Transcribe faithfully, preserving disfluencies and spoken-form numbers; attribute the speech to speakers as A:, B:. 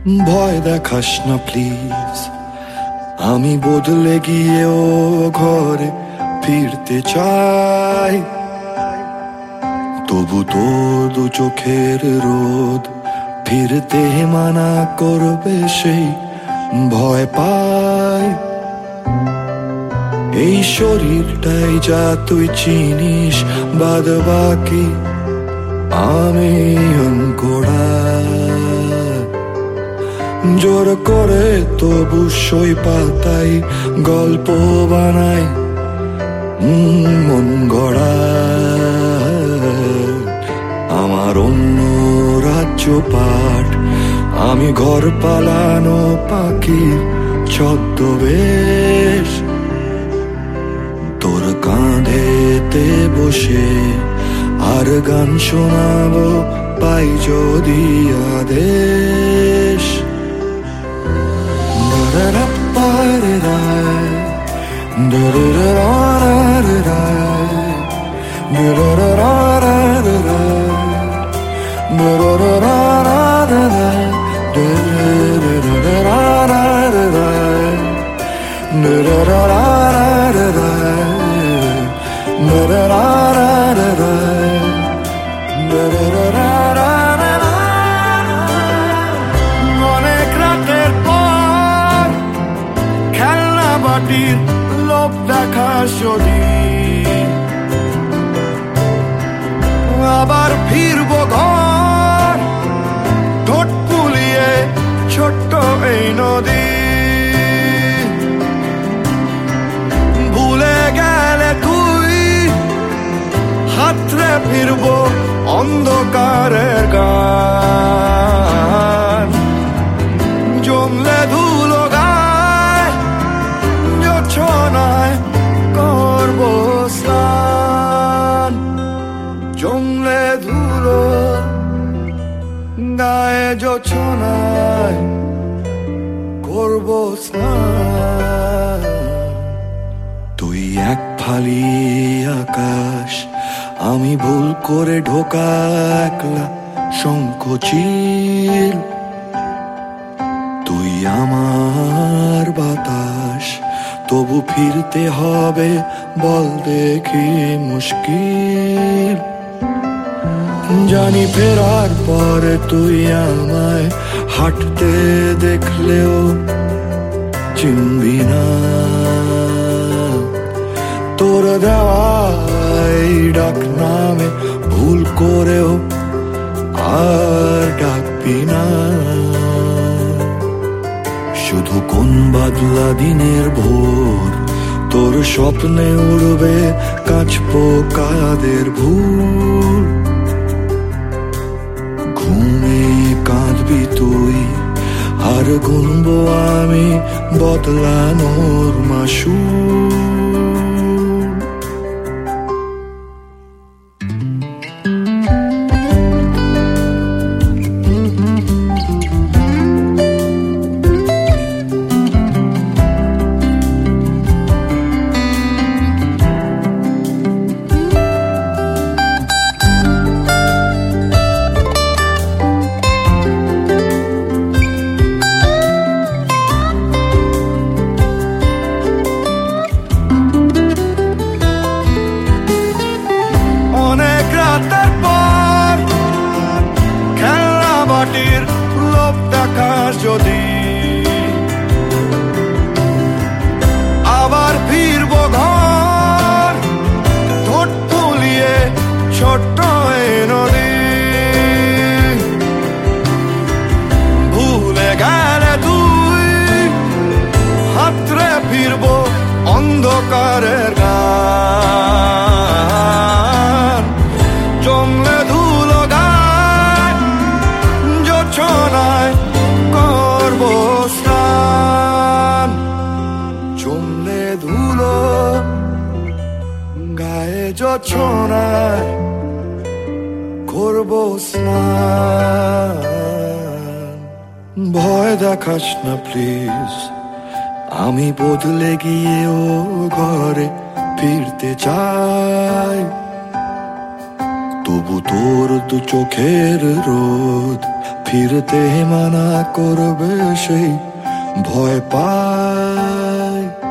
A: ভয় দেখাস না প্লিজ, আমি বদলে গিয়েও ঘরে ফিরতে চাই। তবু তোর দু চোখের রোদ ফিরতে মানা করবে সেই ভয় পাই। এই শরীরটাই যা তুই চিনিস, বাদ বাকি আমি অঙ্কোড়া। জোর করে তবু সই পাতাই গল্প বানাই মন গড়া। আমার অন্য রাজ্য পাঠ, আমি ঘর পালানো পাখির ছদ্মবেশ। তোর কাঁধেতে বসে আর গান শোনাবো পাই যদি আদেশ। অনেক রাতের পর খেলনা বাটির লোভ দেখা যদি আবার ফিরবো ঘর, ঠোঁট ফুলিয়ে ছোট্ট এই নদী। ভুলে গেলে তুই হাতরে ফিরবো অন্ধকারের গান। জমলে ধুলো গায় জোছনায় করবো স্নান। জমলে ধুলো গায়ে জোছনায় করবো স্নান। তুই এক ফালি আকাশ, আমি ভুল করে ঢোকা একলা সংকোচিল। তুই আমার বাতাস, তবু ফিরতে হবে বল দেখি মুশকিল। জানি ফেরার পরে তুই আমায় হাঁটতে দেখলেও চিনবি না। তোর দেওয়াই ডাক নামে ভুল করেও আর ডাকবি না। শুধু কোন বাদলা দিনের ভোর তোর স্বপ্নে উড়বে কাঁচ পোকাদের ভুল। ঘুমে কাঁদবি তুই আর গুনবো আমি বদলানোর মাসুল। লোভ দেখা যদি আবার ফিরবো ঘর, ঠোঁট ফুলিয়ে ছোট্ট নদী। ভুলে গেলে তুই হাতরে ফিরবো অন্ধকারের গান। জমলে ধুলো গায় জোছনায় করবো স্নান। জমলে ধুলো গায়ে জোছনায় করবো স্নান। ভয় দেখাস না প্লিজ, আমি বদলে গিয়েও ঘরে ফিরতে চাই। তবু তোর দু চোখের রোদ ফিরতে মানা করবে সেই ভয় পায়।